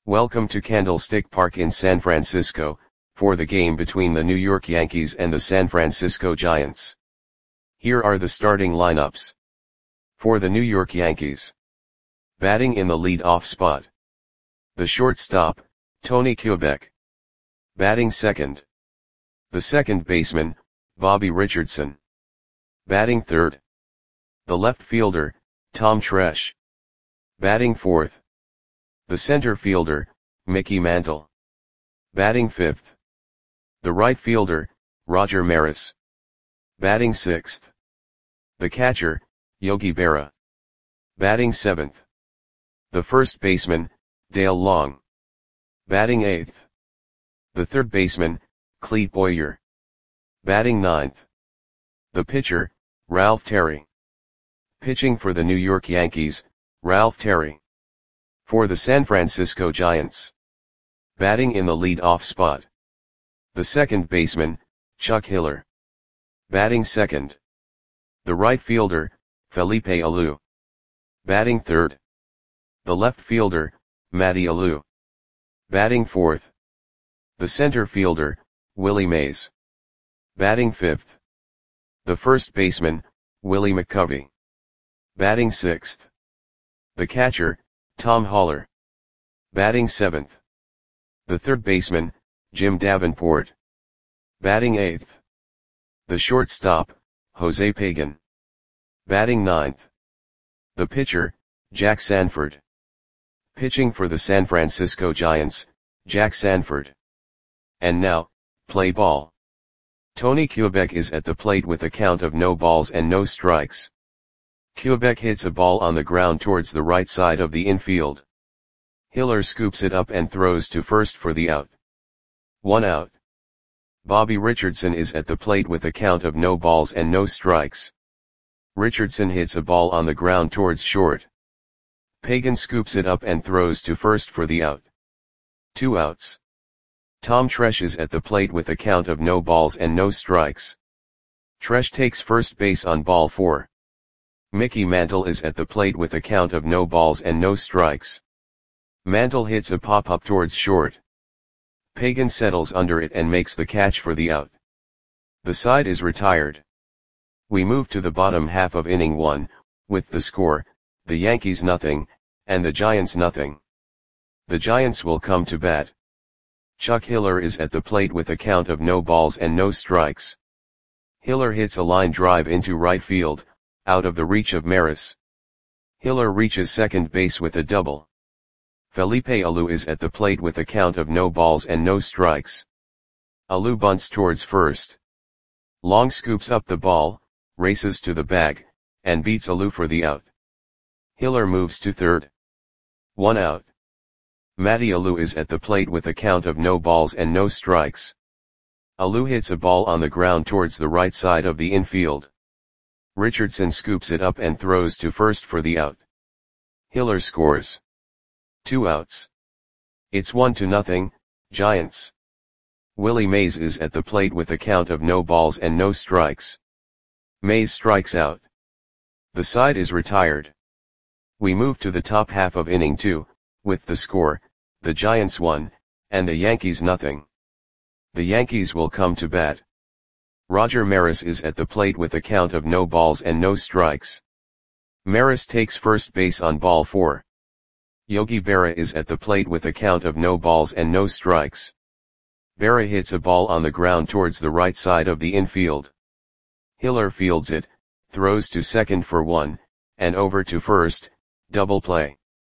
Welcome to Candlestick Park in San Francisco, for the game between the New York Yankees and the San Francisco Giants. Here are the starting lineups. For the New York Yankees. Batting in the lead-off spot. The shortstop, Tony Kubek. Batting second. The second baseman, Bobby Richardson. Batting third. The left fielder, Tom Tresh. Batting fourth. The center fielder, Mickey Mantle. Batting fifth. The right fielder, Roger Maris. Batting sixth. The catcher, Yogi Berra. Batting seventh. The first baseman, Dale Long. Batting eighth. The third baseman, Clete Boyer. Batting ninth. The pitcher, Ralph Terry. Pitching for the New York Yankees, Ralph Terry. For the San Francisco Giants. Batting in the lead-off spot. The second baseman, Chuck Hiller. Batting second. The right fielder, Felipe Alou. Batting third. The left fielder, Matty Alou. Batting fourth. The center fielder, Willie Mays. Batting fifth. The first baseman, Willie McCovey. Batting sixth. The catcher, Tom Haller. Batting seventh. The third baseman, Jim Davenport. Batting eighth. The shortstop, Jose Pagan. Batting ninth. The pitcher, Jack Sanford. Pitching for the San Francisco Giants, Jack Sanford. And now, play ball. Tony Kubek is at the plate with a count of no balls and no strikes. Kubek hits a ball on the ground towards the right side of the infield. Hiller scoops it up and throws to first for the out. 1 out. Bobby Richardson is at the plate with a count of no balls and no strikes. Richardson hits a ball on the ground towards short. Pagan scoops it up and throws to first for the out. 2 outs. Tom Tresh is at the plate with a count of no balls and no strikes. Tresh takes first base on ball 4. Mickey Mantle is at the plate with a count of no balls and no strikes. Mantle hits a pop-up towards short. Pagan settles under it and makes the catch for the out. The side is retired. We move to the bottom half of inning 1, with the score, the Yankees nothing, and the Giants nothing. The Giants will come to bat. Chuck Hiller is at the plate with a count of no balls and no strikes. Hiller hits a line drive into right field, out of the reach of Maris. Hiller reaches second base with a double. Felipe Alou is at the plate with a count of no balls and no strikes. Alou bunts towards first. Long scoops up the ball, races to the bag, and beats Alou for the out. Hiller moves to third. 1 out. Matty Alou is at the plate with a count of no balls and no strikes. Alou hits a ball on the ground towards the right side of the infield. Richardson scoops it up and throws to first for the out. Hiller scores. 2 outs. It's 1-0, Giants. Willie Mays is at the plate with a count of no balls and no strikes. Mays strikes out. The side is retired. We move to the top half of inning 2, with the score, the Giants 1, and the Yankees nothing. The Yankees will come to bat. Roger Maris is at the plate with a count of no balls and no strikes. Maris takes first base on ball 4. Yogi Berra is at the plate with a count of no balls and no strikes. Berra hits a ball on the ground towards the right side of the infield. Hiller fields it, throws to second for 1, and over to first, double play.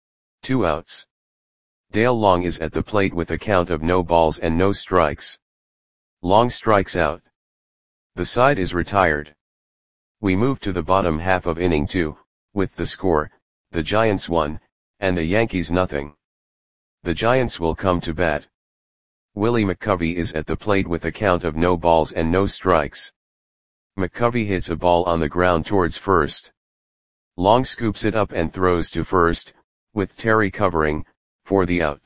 2 outs. Dale Long is at the plate with a count of no balls and no strikes. Long strikes out. The side is retired. We move to the bottom half of inning 2, with the score, the Giants 1, and the Yankees nothing. The Giants will come to bat. Willie McCovey is at the plate with a count of no balls and no strikes. McCovey hits a ball on the ground towards first. Long scoops it up and throws to first, with Terry covering, for the out.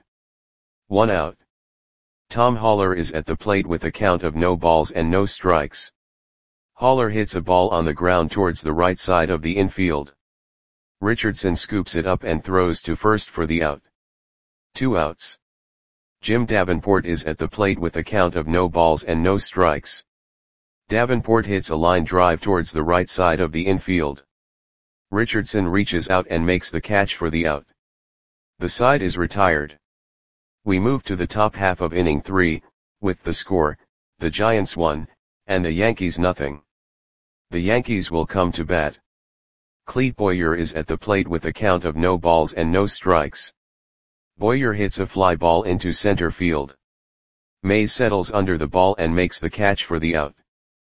1 out. Tom Haller is at the plate with a count of no balls and no strikes. Haller hits a ball on the ground towards the right side of the infield. Richardson scoops it up and throws to first for the out. 2 outs. Jim Davenport is at the plate with a count of no balls and no strikes. Davenport hits a line drive towards the right side of the infield. Richardson reaches out and makes the catch for the out. The side is retired. We move to the top half of inning 3, with the score, the Giants 1, and the Yankees nothing. The Yankees will come to bat. Clete Boyer is at the plate with a count of no balls and no strikes. Boyer hits a fly ball into center field. Mays settles under the ball and makes the catch for the out.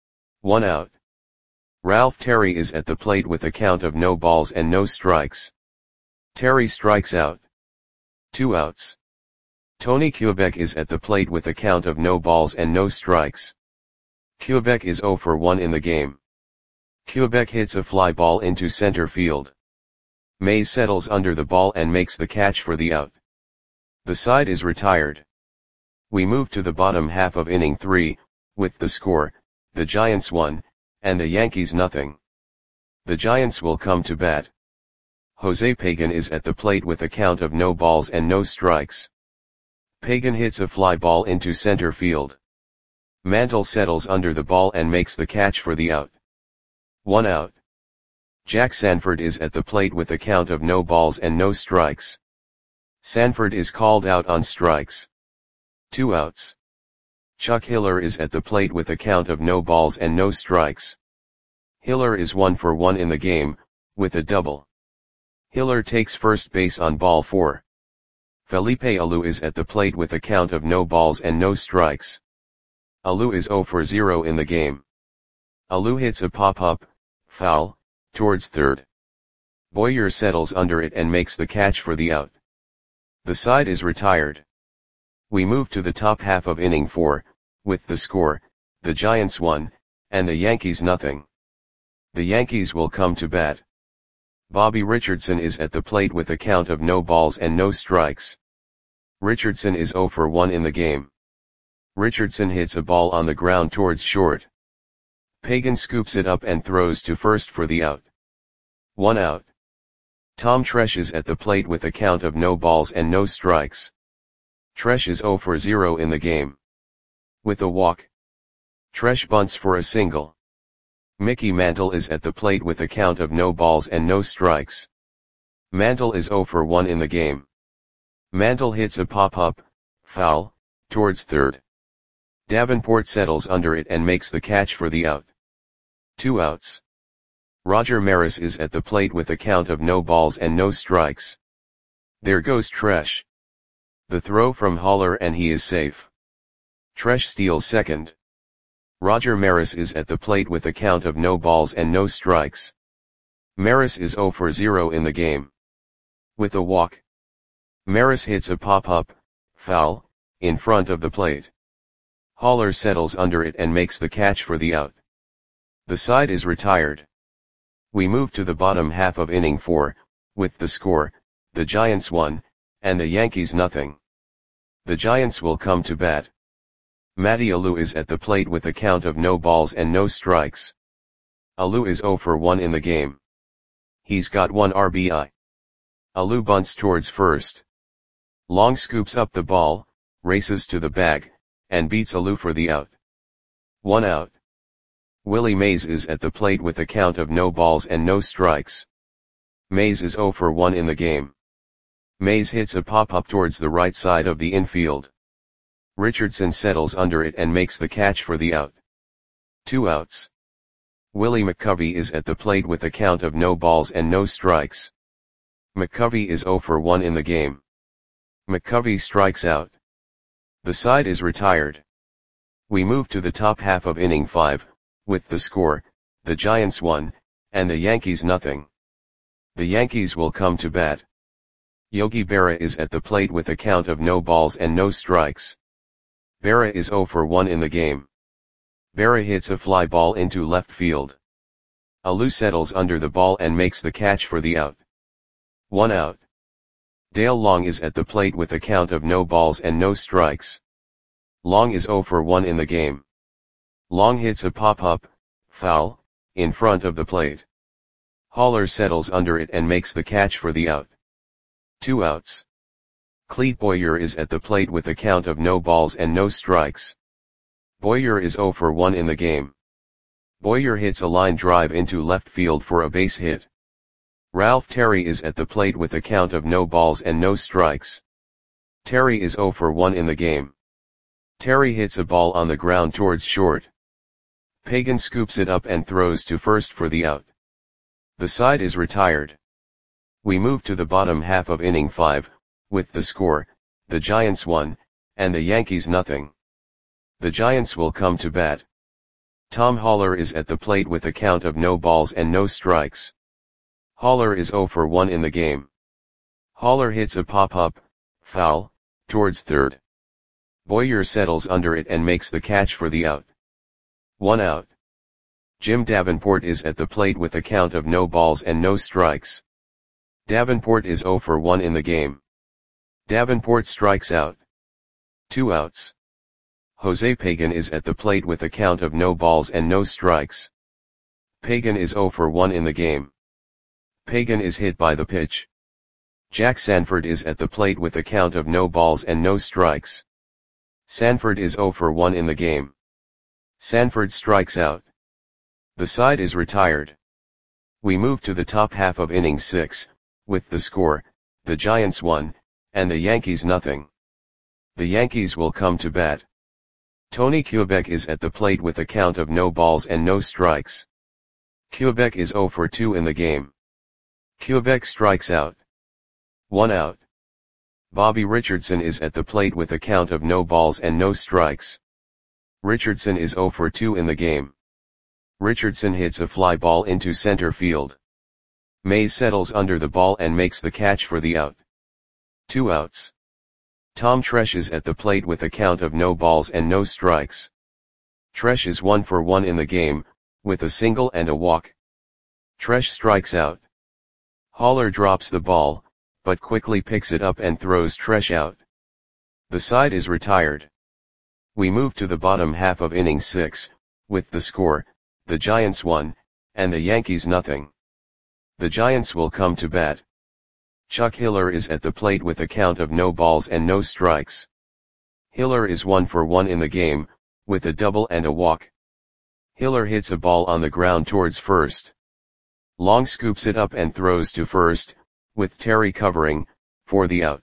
1 out. Ralph Terry is at the plate with a count of no balls and no strikes. Terry strikes out. 2 outs. Tony Kubek is at the plate with a count of no balls and no strikes. Kubek is 0 for 1 in the game. Kubek hits a fly ball into center field. Mays settles under the ball and makes the catch for the out. The side is retired. We move to the bottom half of inning 3, with the score, the Giants 1, and the Yankees nothing. The Giants will come to bat. Jose Pagan is at the plate with a count of no balls and no strikes. Pagan hits a fly ball into center field. Mantle settles under the ball and makes the catch for the out. 1 out. Jack Sanford is at the plate with a count of no balls and no strikes. Sanford is called out on strikes. 2 outs. Chuck Hiller is at the plate with a count of no balls and no strikes. Hiller is 1 for 1 in the game, with a double. Hiller takes first base on ball 4. Felipe Alou is at the plate with a count of no balls and no strikes. Alou is 0 for 0 in the game. Alou hits a pop-up, foul, towards third. Boyer settles under it and makes the catch for the out. The side is retired. We move to the top half of inning 4, with the score, the Giants 1, and the Yankees nothing. The Yankees will come to bat. Bobby Richardson is at the plate with a count of no balls and no strikes. Richardson is 0 for 1 in the game. Richardson hits a ball on the ground towards short. Pagan scoops it up and throws to first for the out. 1 out. Tom Tresh is at the plate with a count of no balls and no strikes. Tresh is 0 for 0 in the game. With a walk. Tresh bunts for a single. Mickey Mantle is at the plate with a count of no balls and no strikes. Mantle is 0 for 1 in the game. Mantle hits a pop-up, foul, towards third. Davenport settles under it and makes the catch for the out. 2 outs. Roger Maris is at the plate with a count of no balls and no strikes. There goes Tresh. The throw from Haller and he is safe. Tresh steals second. Roger Maris is at the plate with a count of no balls and no strikes. Maris is 0 for 0 in the game. With a walk. Maris hits a pop-up, foul, in front of the plate. Haller settles under it and makes the catch for the out. The side is retired. We move to the bottom half of inning 4, with the score, the Giants 1, and the Yankees nothing. The Giants will come to bat. Matty Alou is at the plate with a count of no balls and no strikes. Alou is 0 for 1 in the game. He's got 1 RBI. Alou bunts towards first. Long scoops up the ball, races to the bag, and beats Alou for the out. 1 out. Willie Mays is at the plate with a count of no balls and no strikes. Mays is 0 for 1 in the game. Mays hits a pop-up towards the right side of the infield. Richardson settles under it and makes the catch for the out. 2 outs. Willie McCovey is at the plate with a count of no balls and no strikes. McCovey is 0 for 1 in the game. McCovey strikes out. The side is retired. We move to the top half of inning 5, with the score, the Giants 1, and the Yankees nothing. The Yankees will come to bat. Yogi Berra is at the plate with a count of no balls and no strikes. Berra is 0 for 1 in the game. Berra hits a fly ball into left field. Alou settles under the ball and makes the catch for the out. 1 out. Dale Long is at the plate with a count of no balls and no strikes. Long is 0 for 1 in the game. Long hits a pop-up, foul, in front of the plate. Haller settles under it and makes the catch for the out. 2 outs. Clete Boyer is at the plate with a count of no balls and no strikes. Boyer is 0 for 1 in the game. Boyer hits a line drive into left field for a base hit. Ralph Terry is at the plate with a count of no balls and no strikes. Terry is 0 for 1 in the game. Terry hits a ball on the ground towards short. Pagan scoops it up and throws to first for the out. The side is retired. We move to the bottom half of inning 5, with the score, the Giants 1, and the Yankees nothing. The Giants will come to bat. Tom Haller is at the plate with a count of no balls and no strikes. Haller is 0 for 1 in the game. Haller hits a pop-up, foul, towards third. Boyer settles under it and makes the catch for the out. 1 out. Jim Davenport is at the plate with a count of no balls and no strikes. Davenport is 0 for 1 in the game. Davenport strikes out. 2 outs. Jose Pagan is at the plate with a count of no balls and no strikes. Pagan is 0 for 1 in the game. Pagan is hit by the pitch. Jack Sanford is at the plate with a count of no balls and no strikes. Sanford is 0 for 1 in the game. Sanford strikes out. The side is retired. We move to the top half of inning 6, with the score, the Giants 1, and the Yankees nothing. The Yankees will come to bat. Tony Kubek is at the plate with a count of no balls and no strikes. Kubek is 0 for 2 in the game. Kubek strikes out. 1 out. Bobby Richardson is at the plate with a count of no balls and no strikes. Richardson is 0 for 2 in the game. Richardson hits a fly ball into center field. Mays settles under the ball and makes the catch for the out. 2 outs. Tom Tresh is at the plate with a count of no balls and no strikes. Tresh is 1 for 1 in the game, with a single and a walk. Tresh strikes out. Haller drops the ball, but quickly picks it up and throws Tresh out. The side is retired. We move to the bottom half of inning 6, with the score, the Giants 1, and the Yankees nothing. The Giants will come to bat. Chuck Hiller is at the plate with a count of no balls and no strikes. Hiller is 1 for 1 in the game, with a double and a walk. Hiller hits a ball on the ground towards first. Long scoops it up and throws to first, with Terry covering, for the out.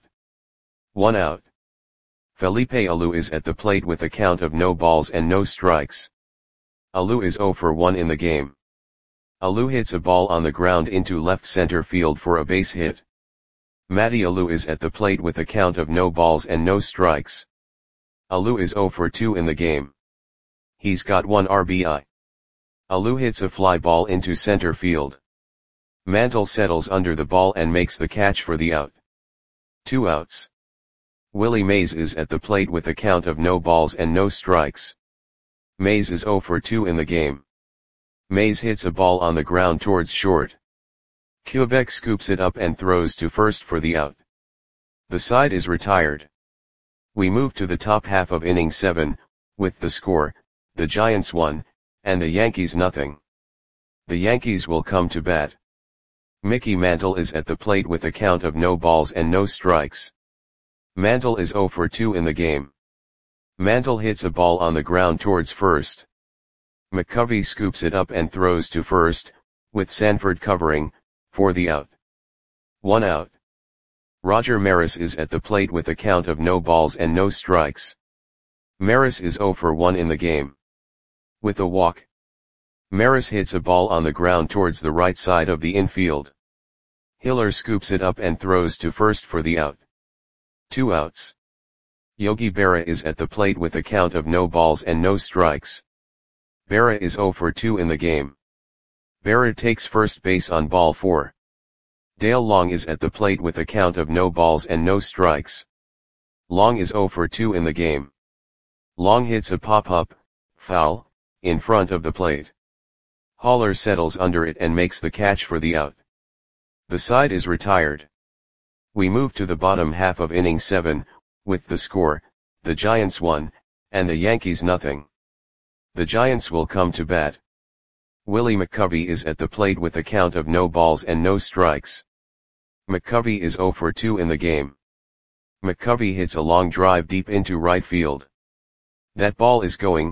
1 out. Felipe Alou is at the plate with a count of no balls and no strikes. Alou is 0 for 1 in the game. Alou hits a ball on the ground into left center field for a base hit. Matty Alou is at the plate with a count of no balls and no strikes. Alou is 0 for 2 in the game. He's got 1 RBI. Alou hits a fly ball into center field. Mantle settles under the ball and makes the catch for the out. 2 outs. Willie Mays is at the plate with a count of no balls and no strikes. Mays is 0 for 2 in the game. Mays hits a ball on the ground towards short. Kubek scoops it up and throws to first for the out. The side is retired. We move to the top half of inning 7, with the score, the Giants 1, and the Yankees nothing. The Yankees will come to bat. Mickey Mantle is at the plate with a count of no balls and no strikes. Mantle is 0 for 2 in the game. Mantle hits a ball on the ground towards first. McCovey scoops it up and throws to first, with Sanford covering, for the out. 1 out. Roger Maris is at the plate with a count of no balls and no strikes. Maris is 0 for 1 in the game. With a walk. Maris hits a ball on the ground towards the right side of the infield. Hiller scoops it up and throws to first for the out. 2 outs. Yogi Berra is at the plate with a count of no balls and no strikes. Berra is 0 for 2 in the game. Berra takes first base on ball 4. Dale Long is at the plate with a count of no balls and no strikes. Long is 0 for 2 in the game. Long hits a pop-up, foul, in front of the plate. Haller settles under it and makes the catch for the out. The side is retired. We move to the bottom half of inning 7, with the score, the Giants 1, and the Yankees nothing. The Giants will come to bat. Willie McCovey is at the plate with a count of no balls and no strikes. McCovey is 0 for 2 in the game. McCovey hits a long drive deep into right field. That ball is gone.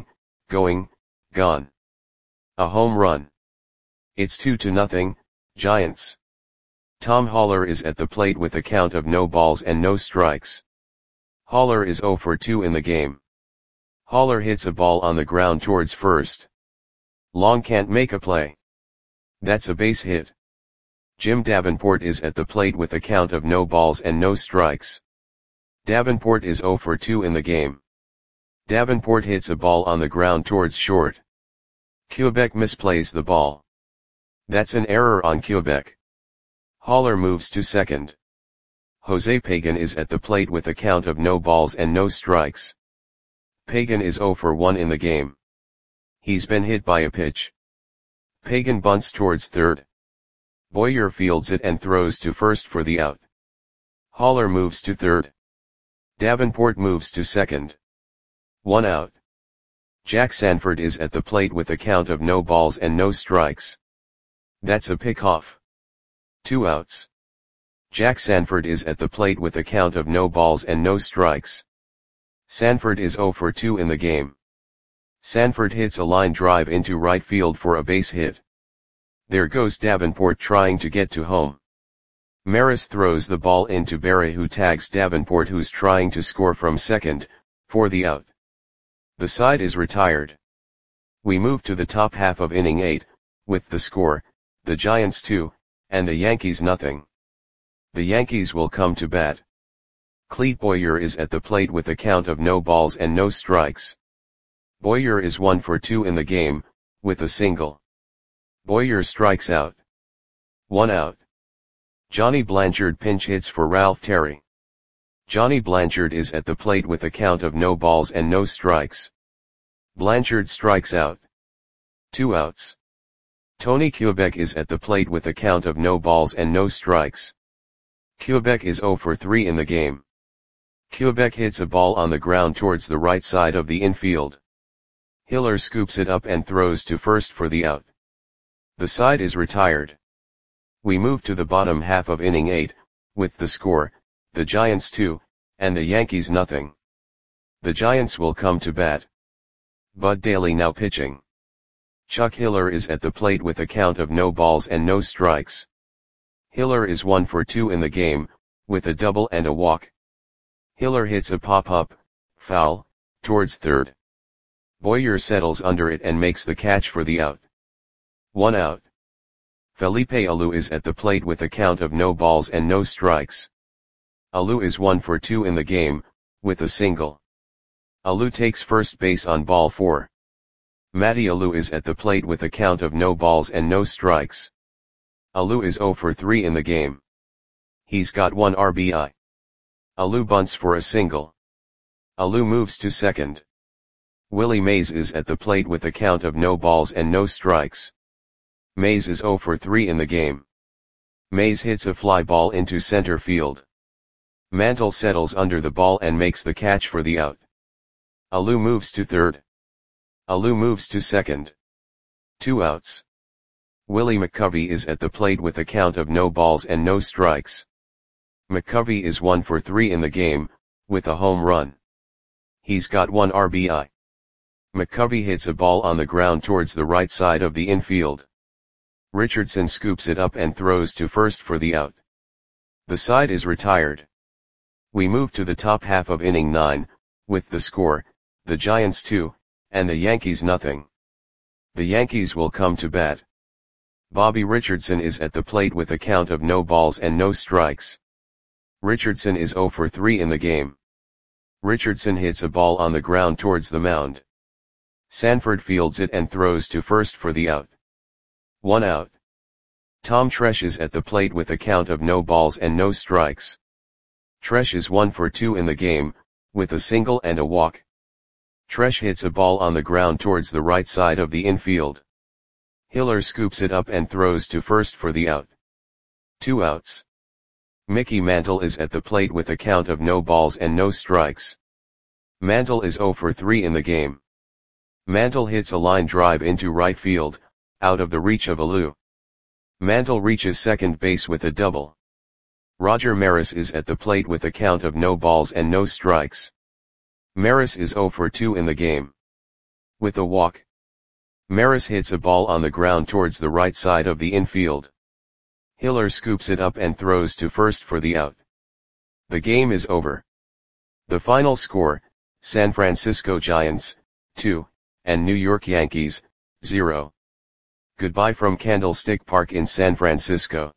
A home run. It's 2-0, Giants. Tom Haller is at the plate with a count of no balls and no strikes. Haller is 0 for 2 in the game. Haller hits a ball on the ground towards first. Long can't make a play. That's a base hit. Jim Davenport is at the plate with a count of no balls and no strikes. Davenport is 0 for 2 in the game. Davenport hits a ball on the ground towards short. Quebec misplays the ball. That's an error on Quebec. Haller moves to second. Jose Pagan is at the plate with a count of no balls and no strikes. Pagan is 0 for 1 in the game. He's been hit by a pitch. Pagan bunts towards third. Boyer fields it and throws to first for the out. Haller moves to third. Davenport moves to second. 1 out. Jack Sanford is at the plate with a count of no balls and no strikes. That's a pickoff. 2 outs. Jack Sanford is at the plate with a count of no balls and no strikes. Sanford is 0 for 2 in the game. Sanford hits a line drive into right field for a base hit. There goes Davenport trying to get to home. Maris throws the ball into Berry, who tags Davenport, who's trying to score from second, for the out. The side is retired. We move to the top half of inning 8, with the score, the Giants 2, and the Yankees nothing. The Yankees will come to bat. Clete Boyer is at the plate with a count of no balls and no strikes. Boyer is 1 for 2 in the game, with a single. Boyer strikes out. 1 out. Johnny Blanchard pinch hits for Ralph Terry. Johnny Blanchard is at the plate with a count of no balls and no strikes. Blanchard strikes out. 2 outs. Tony Quebec is at the plate with a count of no balls and no strikes. Quebec is 0 for 3 in the game. Quebec hits a ball on the ground towards the right side of the infield. Hiller scoops it up and throws to first for the out. The side is retired. We move to the bottom half of inning 8, with the score, the Giants 2, and the Yankees nothing. The Giants will come to bat. Bud Daly now pitching. Chuck Hiller is at the plate with a count of no balls and no strikes. Hiller is 1 for 2 in the game, with a double and a walk. Hiller hits a pop-up, foul, towards third. Boyer settles under it and makes the catch for the out. 1 out. Felipe Alou is at the plate with a count of no balls and no strikes. Alou is 1 for 2 in the game, with a single. Alou takes first base on ball 4. Matty Alou is at the plate with a count of no balls and no strikes. Alou is 0 for 3 in the game. He's got 1 RBI. Alou bunts for a single. Alou moves to second. Willie Mays is at the plate with a count of no balls and no strikes. Mays is 0 for 3 in the game. Mays hits a fly ball into center field. Mantle settles under the ball and makes the catch for the out. Alou moves to third. Alou moves to second. 2 outs. Willie McCovey is at the plate with a count of no balls and no strikes. McCovey is 1 for 3 in the game, with a home run. He's got 1 RBI. McCovey hits a ball on the ground towards the right side of the infield. Richardson scoops it up and throws to first for the out. The side is retired. We move to the top half of inning 9, with the score, the Giants 2, and the Yankees nothing. The Yankees will come to bat. Bobby Richardson is at the plate with a count of no balls and no strikes. Richardson is 0 for 3 in the game. Richardson hits a ball on the ground towards the mound. Sanford fields it and throws to first for the out. 1 out. Tom Tresh is at the plate with a count of no balls and no strikes. Tresh is 1 for 2 in the game, with a single and a walk. Tresh hits a ball on the ground towards the right side of the infield. Hiller scoops it up and throws to first for the out. 2 outs. Mickey Mantle is at the plate with a count of no balls and no strikes. Mantle is 0 for 3 in the game. Mantle hits a line drive into right field, out of the reach of Alou. Mantle reaches second base with a double. Roger Maris is at the plate with a count of no balls and no strikes. Maris is 0 for 2 in the game. With a walk, Maris hits a ball on the ground towards the right side of the infield. Hiller scoops it up and throws to first for the out. The game is over. The final score, San Francisco Giants, 2, and New York Yankees, 0. Goodbye from Candlestick Park in San Francisco.